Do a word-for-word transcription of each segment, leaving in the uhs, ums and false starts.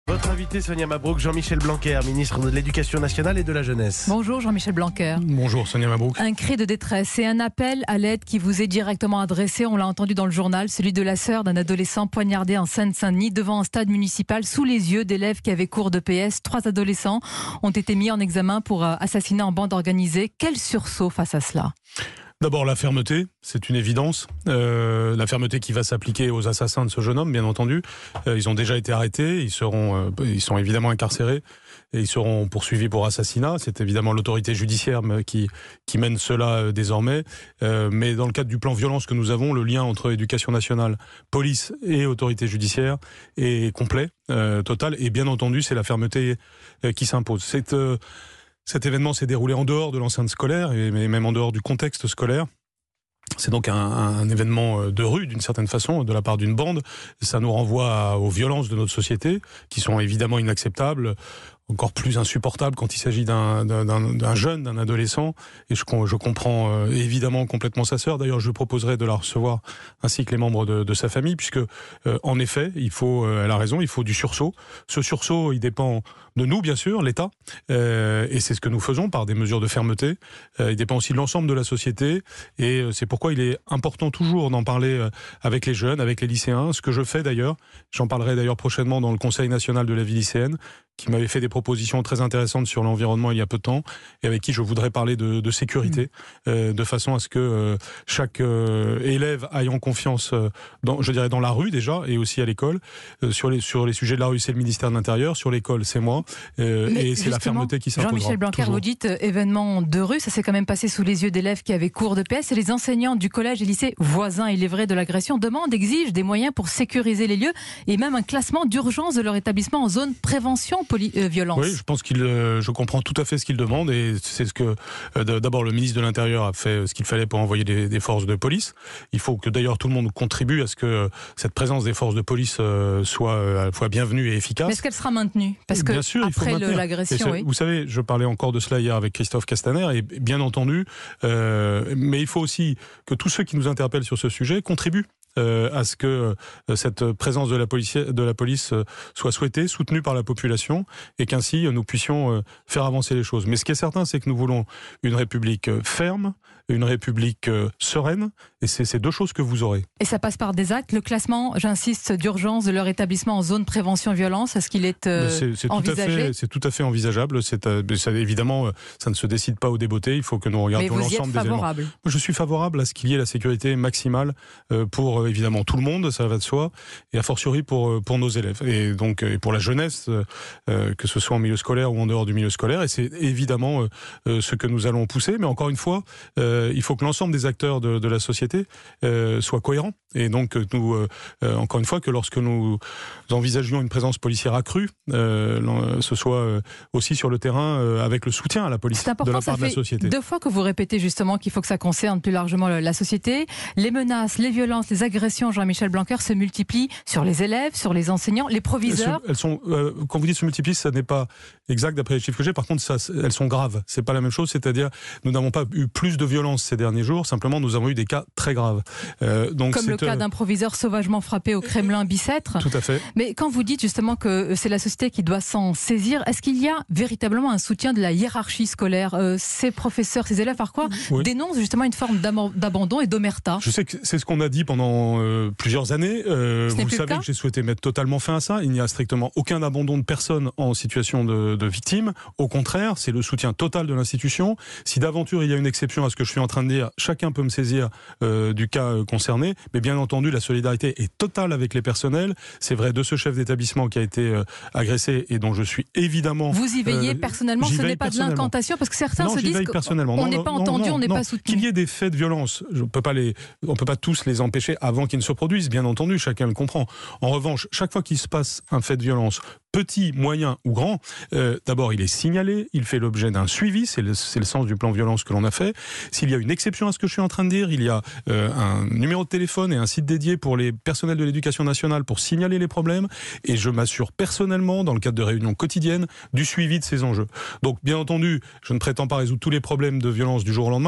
Votre invité Sonia Mabrouk, Jean-Michel Blanquer, ministre de l'Éducation nationale et de la jeunesse. Bonjour Jean-Michel Blanquer. Bonjour Sonia Mabrouk. Un cri de détresse et un appel à l'aide qui vous est directement adressé, on l'a entendu dans le journal, celui de la sœur d'un adolescent poignardé en Seine-Saint-Denis devant un stade municipal sous les yeux d'élèves qui avaient cours de P S. Trois adolescents ont été mis en examen pour assassinat en bande organisée. Quel sursaut face à cela ? D'abord la fermeté, c'est une évidence. Euh, la fermeté qui va s'appliquer aux assassins de ce jeune homme, bien entendu. Euh, ils ont déjà été arrêtés, ils seront, euh, ils sont évidemment incarcérés et ils seront poursuivis pour assassinat. C'est évidemment l'autorité judiciaire qui qui mène cela euh, désormais. Euh, mais dans le cadre du plan violence que nous avons, le lien entre éducation nationale, police et autorité judiciaire est complet, euh, total. Et bien entendu, c'est la fermeté euh, qui s'impose. C'est euh, Cet événement s'est déroulé en dehors de l'enceinte scolaire et même en dehors du contexte scolaire. C'est donc un, un événement de rue, d'une certaine façon, de la part d'une bande. Ça nous renvoie à, aux violences de notre société, qui sont évidemment inacceptables, encore plus insupportables quand il s'agit d'un, d'un, d'un jeune, d'un adolescent. Et je, je comprends euh, évidemment complètement sa sœur. D'ailleurs, je proposerai de la recevoir, ainsi que les membres de, de sa famille, puisque, euh, en effet, il faut, euh, elle a raison, il faut du sursaut. Ce sursaut, il dépend de nous, bien sûr, l'État, euh, et c'est ce que nous faisons par des mesures de fermeté. Euh, il dépend aussi de l'ensemble de la société, et euh, c'est pourquoi il est important toujours d'en parler euh, avec les jeunes, avec les lycéens, ce que je fais d'ailleurs. J'en parlerai d'ailleurs prochainement dans le Conseil national de la vie lycéenne, qui m'avait fait des propositions très intéressantes sur l'environnement il y a peu de temps, et avec qui je voudrais parler de, de sécurité, mmh. euh, de façon à ce que euh, chaque euh, élève aille en confiance, euh, dans, je dirais dans la rue déjà, et aussi à l'école. Euh, sur, les, sur les sujets de la rue, c'est le ministère de l'Intérieur, sur l'école, c'est moi, euh, et c'est la fermeté qui s'imposera. Jean-Michel Blanquer, toujours. Vous dites euh, événement de rue, ça s'est quand même passé sous les yeux d'élèves qui avaient cours de P S, et les enseignants du collège et lycée voisins, il est vrai, de l'agression, demandent, exigent des moyens pour sécuriser les lieux, et même un classement d'urgence de leur établissement en zone prévention poli- euh, violence. Oui, je pense qu'il, euh, je comprends tout à fait ce qu'il demande, et c'est ce que euh, d'abord le ministre de l'Intérieur a fait ce qu'il fallait pour envoyer des, des forces de police. Il faut que d'ailleurs tout le monde contribue à ce que euh, cette présence des forces de police euh, soit euh, à la fois bienvenue et efficace. Mais est-ce qu'elle sera maintenue ? Parce que bien sûr, après le, l'agression, oui. Vous savez, je parlais encore de cela hier avec Christophe Castaner, et bien entendu, euh, mais il faut aussi que tous ceux qui nous interpellent sur ce sujet contribuent. Euh, à ce que euh, cette présence de la police, de la police euh, soit souhaitée, soutenue par la population, et qu'ainsi euh, nous puissions euh, faire avancer les choses. Mais ce qui est certain, c'est que nous voulons une République euh, ferme, une République euh, sereine, et c'est ces deux choses que vous aurez. Et ça passe par des actes. Le classement, j'insiste, d'urgence de leur établissement en zone prévention violence, est-ce qu'il est, euh, c'est, c'est envisagé ? tout à fait, c'est tout à fait envisageable. C'est, euh, ça, évidemment, euh, ça ne se décide pas au débeauté. Il faut que nous regardions l'ensemble des éléments. Je suis favorable à ce qu'il y ait la sécurité maximale euh, pour euh, évidemment tout le monde, ça va de soi, et a fortiori pour pour nos élèves, et donc et pour la jeunesse, euh, que ce soit en milieu scolaire ou en dehors du milieu scolaire. Et c'est évidemment euh, ce que nous allons pousser. Mais encore une fois, euh, il faut que l'ensemble des acteurs de, de la société euh, soient cohérents. Et donc nous, euh, encore une fois, que lorsque nous envisagions une présence policière accrue, euh, ce soit euh, aussi sur le terrain euh, avec le soutien à la police de la part de la société. Deux fois que vous répétez justement qu'il faut que ça concerne plus largement la société. Les menaces, les violences, les agressions, Jean-Michel Blanquer, se multiplient sur les élèves, sur les enseignants, les proviseurs. Elles sont, elles sont euh, quand vous dites se multiplient, ça n'est pas exact d'après les chiffres que j'ai. Par contre, ça, elles sont graves. C'est pas la même chose. C'est-à-dire, nous n'avons pas eu plus de violence ces derniers jours. Simplement, nous avons eu des cas très graves. Euh, donc Comme c'est, le cas euh... d'un proviseur sauvagement frappé au Kremlin Bicêtre. Tout à fait. Mais quand vous dites justement que c'est la société qui doit s'en saisir, est-ce qu'il y a véritablement un soutien de la hiérarchie scolaire ? euh, Ces professeurs, ces élèves, par quoi oui. dénoncent justement une forme d'abandon et d'omerta. Je sais que c'est ce qu'on a dit pendant euh, plusieurs années. Euh, vous savez que j'ai souhaité mettre totalement fin à ça. Il n'y a strictement aucun abandon de personne en situation de, de victime. Au contraire, c'est le soutien total de l'institution. Si d'aventure il y a une exception à ce que je suis en train de dire, chacun peut me saisir euh, du cas euh, concerné. Mais bien entendu, la solidarité est totale avec les personnels. C'est vrai de ce chef d'établissement qui a été euh, agressé et dont je suis évidemment... Vous y veillez euh, personnellement, ce n'est pas de l'incantation, parce que certains non, se disent qu'on n'est pas non, entendu, non, on n'est non. pas soutenu. Qu'il y ait des faits de violence, je peux pas les, on ne peut pas tous les empêcher avant qu'ils ne se produisent, bien entendu, chacun le comprend. En revanche, chaque fois qu'il se passe un fait de violence, petit, moyen ou grand, euh, d'abord il est signalé, il fait l'objet d'un suivi, c'est le, c'est le sens du plan violence que l'on a fait. S'il y a une exception à ce que je suis en train de dire, il y a euh, un numéro de téléphone et un site dédié pour les personnels de l'éducation nationale pour signaler les problèmes, et je m'assure personnellement, dans le cadre de réunions quotidiennes, du suivi de ces enjeux. Donc bien entendu, je ne prétends pas résoudre tous les problèmes de violence du jour au lendemain, mais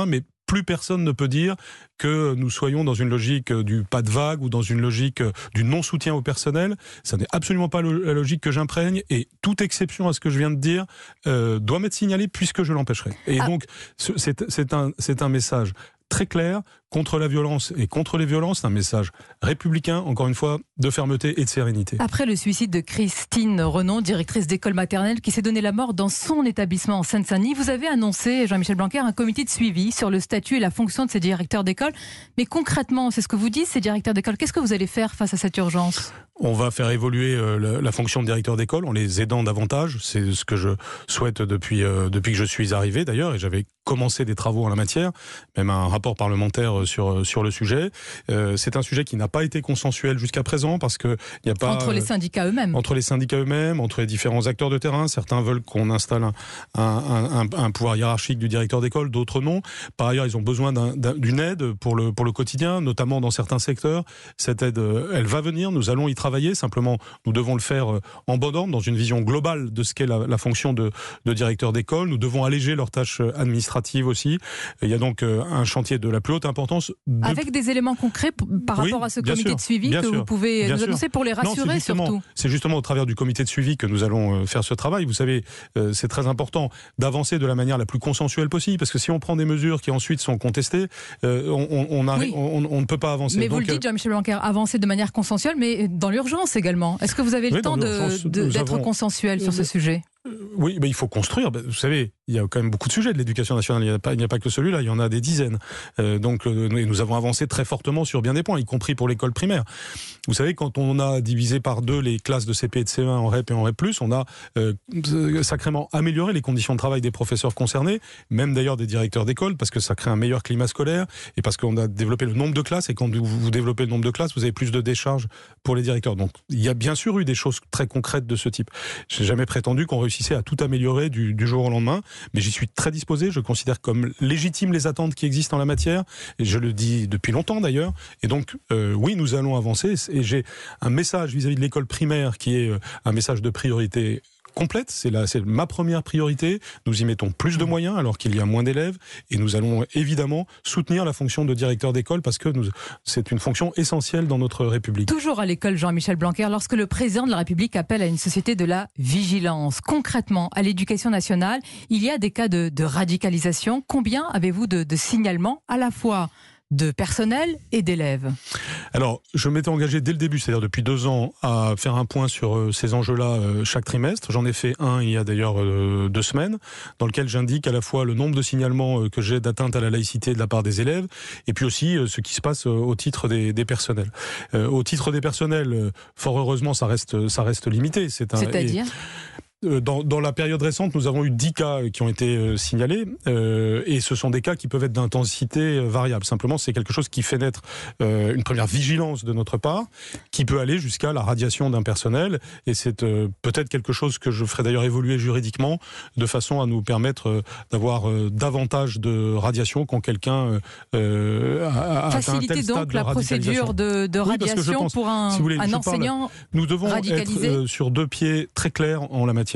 plus personne ne peut dire que nous soyons dans une logique du pas de vague ou dans une logique du non-soutien au personnel. Ça n'est absolument pas la logique que j'imprègne, et toute exception à ce que je viens de dire euh, doit m'être signalée puisque je l'empêcherai. Et ah. donc, c'est, c'est, un, c'est un message très clair contre la violence et contre les violences, un message républicain, encore une fois, de fermeté et de sérénité. Après le suicide de Christine Renon, directrice d'école maternelle, qui s'est donné la mort dans son établissement en Seine-Saint-Denis, vous avez annoncé, Jean-Michel Blanquer, un comité de suivi sur le statut et la fonction de ces directeurs d'école. Mais concrètement, c'est ce que vous dites, ces directeurs d'école, qu'est-ce que vous allez faire face à cette urgence ? On va faire évoluer euh, la, la fonction de directeur d'école en les aidant davantage. C'est ce que je souhaite depuis, euh, depuis que je suis arrivé d'ailleurs, et j'avais commencé des travaux en la matière, même un rapport parlementaire sur, sur le sujet. Euh, c'est un sujet qui n'a pas été consensuel jusqu'à présent parce que il n'y a pas... Entre les syndicats eux-mêmes. Entre les syndicats eux-mêmes, entre les différents acteurs de terrain. Certains veulent qu'on installe un, un, un, un pouvoir hiérarchique du directeur d'école, d'autres non. Par ailleurs, ils ont besoin d'un, d'un, d'une aide pour le, pour le quotidien, notamment dans certains secteurs. Cette aide, elle va venir, nous allons y travailler. Simplement, nous devons le faire en bon ordre, dans une vision globale de ce qu'est la, la fonction de, de directeur d'école. Nous devons alléger leurs tâches administratives aussi. Il y a donc un chantier de la plus haute importance. De... Avec des éléments concrets par rapport oui, à ce comité sûr, de suivi que sûr, vous pouvez nous annoncer pour les rassurer. Non, c'est surtout. C'est justement au travers du comité de suivi que nous allons faire ce travail. Vous savez, c'est très important d'avancer de la manière la plus consensuelle possible, parce que si on prend des mesures qui ensuite sont contestées, on, on, on, arrive, oui. on, on ne peut pas avancer. Mais donc, vous le dites, Jean-Michel Blanquer, avancer de manière consensuelle, mais dans l'urgence également. Est-ce que vous avez le oui, temps de, de, d'être avons... consensuel sur ce sujet ? Oui, mais il faut construire. Vous savez, il y a quand même beaucoup de sujets de l'éducation nationale. Il n'y a pas, il n'y a pas que celui-là, il y en a des dizaines. Euh, donc, euh, nous avons avancé très fortement sur bien des points, y compris pour l'école primaire. Vous savez, quand on a divisé par deux les classes de C P et de C E un en R E P et en R E P plus, on a euh, sacrément amélioré les conditions de travail des professeurs concernés, même d'ailleurs des directeurs d'école, parce que ça crée un meilleur climat scolaire et parce qu'on a développé le nombre de classes. Et quand vous, vous développez le nombre de classes, vous avez plus de décharges pour les directeurs. Donc, il y a bien sûr eu des choses très concrètes de ce type. Je n'ai jamais prétendu qu'on réussissait à tout améliorer du, du jour au lendemain, mais j'y suis très disposé. Je considère comme légitimes les attentes qui existent en la matière, et je le dis depuis longtemps d'ailleurs. Et donc, euh, oui, nous allons avancer. Et j'ai un message vis-à-vis de l'école primaire qui est un message de priorité complète, c'est, la, c'est ma première priorité. Nous y mettons plus de moyens alors qu'il y a moins d'élèves, et nous allons évidemment soutenir la fonction de directeur d'école parce que nous, c'est une fonction essentielle dans notre République. Toujours à l'école, Jean-Michel Blanquer, lorsque le président de la République appelle à une société de la vigilance, concrètement à l'éducation nationale, il y a des cas de, de radicalisation. Combien avez-vous de, de signalements à la fois de personnel et d'élèves? Alors, je m'étais engagé dès le début, c'est-à-dire depuis deux ans, à faire un point sur euh, ces enjeux-là euh, chaque trimestre. J'en ai fait un il y a d'ailleurs euh, deux semaines, dans lequel j'indique à la fois le nombre de signalements euh, que j'ai d'atteinte à la laïcité de la part des élèves, et puis aussi euh, ce qui se passe euh, au titre des, des personnels. Euh, au titre des personnels, euh, fort heureusement, ça reste, ça reste limité. C'est un, C'est-à-dire et, Dans, dans la période récente, nous avons eu dix cas qui ont été euh, signalés, euh, et ce sont des cas qui peuvent être d'intensité euh, variable. Simplement, c'est quelque chose qui fait naître euh, une première vigilance de notre part, qui peut aller jusqu'à la radiation d'un personnel, et c'est euh, peut-être quelque chose que je ferai d'ailleurs évoluer juridiquement, de façon à nous permettre euh, d'avoir euh, davantage de radiation quand quelqu'un euh, a, a Faciliter un tel stade donc la de procédure de, de radiation oui, pense, pour un, si voulez, un enseignant parle, nous devons radicalisé. être euh, sur deux pieds très clairs en la matière.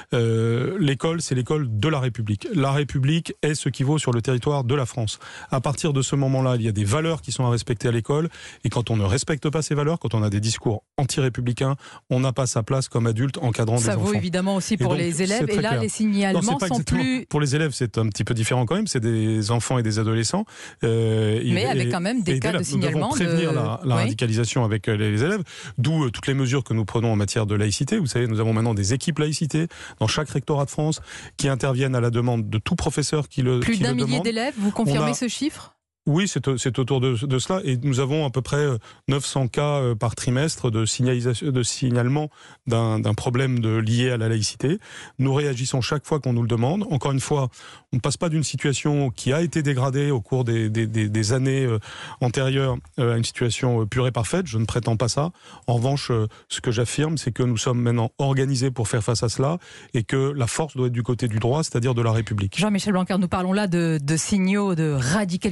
Euh, l'école, c'est l'école de la République. La République est ce qui vaut sur le territoire de la France. À partir de ce moment-là, il y a des valeurs qui sont à respecter à l'école, et quand on ne respecte pas ces valeurs, quand on a des discours anti-républicains, on n'a pas sa place comme adulte encadrant Ça des enfants. Ça vaut évidemment aussi pour donc, les élèves, et là, clair. les signalements non, sont plus... Pour les élèves, c'est un petit peu différent quand même, c'est des enfants et des adolescents. Euh, Mais et, avec quand même des cas de signalement. Nous devons prévenir de... la, la oui. radicalisation avec les élèves, d'où euh, toutes les mesures que nous prenons en matière de laïcité. Vous savez, nous avons maintenant des équipes laïcité dans chaque rectorat de France qui interviennent à la demande de tout professeur qui le, Plus qui d'un le millier demande. d'élèves, vous confirmez a... ce chiffre ? Oui, c'est, c'est autour de, de cela, et nous avons à peu près neuf cents cas par trimestre de signalisation, de signalement d'un, d'un problème de, lié à la laïcité. Nous réagissons chaque fois qu'on nous le demande. Encore une fois, on ne passe pas d'une situation qui a été dégradée au cours des, des, des, des années antérieures à une situation pure et parfaite. Je ne prétends pas ça. En revanche, ce que j'affirme, c'est que nous sommes maintenant organisés pour faire face à cela, et que la force doit être du côté du droit, c'est-à-dire de la République. Jean-Michel Blanquer, nous parlons là de, de signaux de radicalisation.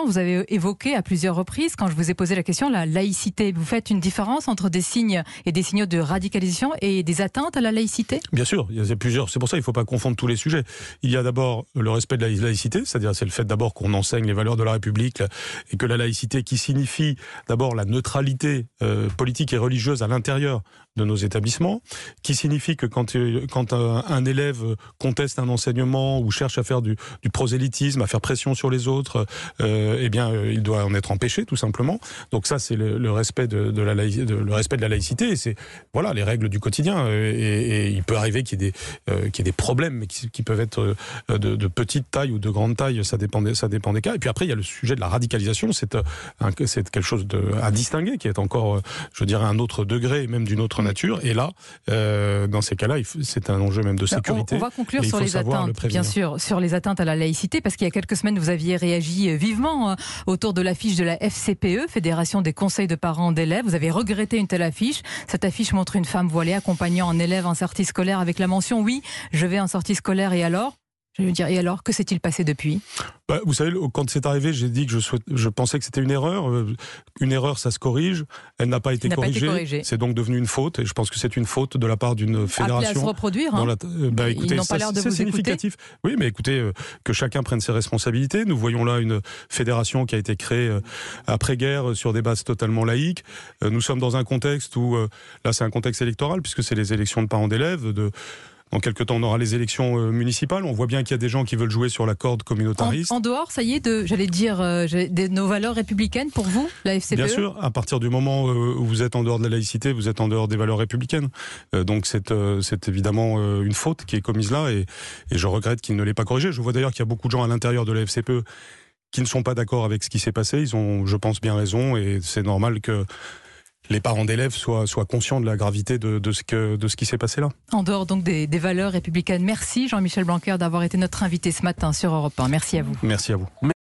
vous avez évoqué à plusieurs reprises, quand je vous ai posé la question, la laïcité. Vous faites une différence entre des signes et des signaux de radicalisation et des atteintes à la laïcité ? Bien sûr, il y a plusieurs. C'est pour ça qu'il ne faut pas confondre tous les sujets. Il y a d'abord le respect de la laïcité, c'est-à-dire c'est le fait d'abord qu'on enseigne les valeurs de la République et que la laïcité qui signifie d'abord la neutralité euh, politique et religieuse à l'intérieur de nos établissements, qui signifie que quand, quand un, un élève conteste un enseignement ou cherche à faire du, du prosélytisme, à faire pression sur les autres, euh, eh bien, euh, il doit en être empêché, tout simplement. Donc ça, c'est le, le respect de, de la laï, de, le respect de la laïcité, et c'est voilà les règles du quotidien. Et, et il peut arriver qu'il y ait des, euh, qu'il y ait des problèmes, mais qui, qui peuvent être de, de petite taille ou de grande taille, ça dépend des, ça dépend des cas. Et puis après, il y a le sujet de la radicalisation, c'est, un, c'est quelque chose de, à distinguer, qui est encore, je dirais, un autre degré, même d'une autre nature. Et là, euh, dans ces cas-là, c'est un enjeu même de sécurité. On va conclure sur les atteintes, bien sûr, sur les atteintes à la laïcité, parce qu'il y a quelques semaines, vous aviez réagi vivement autour de l'affiche de la F C P E, Fédération des conseils de parents d'élèves. Vous avez regretté une telle affiche. Cette affiche montre une femme voilée accompagnant un élève en sortie scolaire avec la mention « Oui, je vais en sortie scolaire et alors ?» Je vais dire, et alors, que s'est-il passé depuis ? Bah, vous savez, quand c'est arrivé, j'ai dit que je, souhait, je pensais que c'était une erreur. Une erreur, ça se corrige. Elle n'a pas été, corrigée. Pas été corrigée. C'est donc devenu une faute. Et je pense que c'est une faute de la part d'une fédération. Appelée à se reproduire. Hein. La, bah, écoutez, Ils n'ont pas l'air de c'est vous significatif. Écouter. Oui, mais écoutez, euh, que chacun prenne ses responsabilités. Nous voyons là une fédération qui a été créée euh, après-guerre sur des bases totalement laïques. Euh, nous sommes dans un contexte où, euh, là, c'est un contexte électoral, puisque c'est les élections de parents d'élèves, de Dans quelques temps, on aura les élections euh, municipales. On voit bien qu'il y a des gens qui veulent jouer sur la corde communautariste. En, en dehors, ça y est, de, j'allais dire, euh, de nos valeurs républicaines pour vous, la F C P E ? Bien sûr, à partir du moment euh, où vous êtes en dehors de la laïcité, vous êtes en dehors des valeurs républicaines. Euh, donc c'est, euh, c'est évidemment euh, une faute qui est commise là, et, et je regrette qu'il ne l'ait pas corrigée. Je vois d'ailleurs qu'il y a beaucoup de gens à l'intérieur de la F C P E qui ne sont pas d'accord avec ce qui s'est passé. Ils ont, je pense, bien raison, et c'est normal que les parents d'élèves soient, soient conscients de la gravité de, de, ce, que, de ce qui s'est passé là. En dehors donc des, des valeurs républicaines, merci Jean-Michel Blanquer d'avoir été notre invité ce matin sur Europe un. Merci à vous. Merci à vous.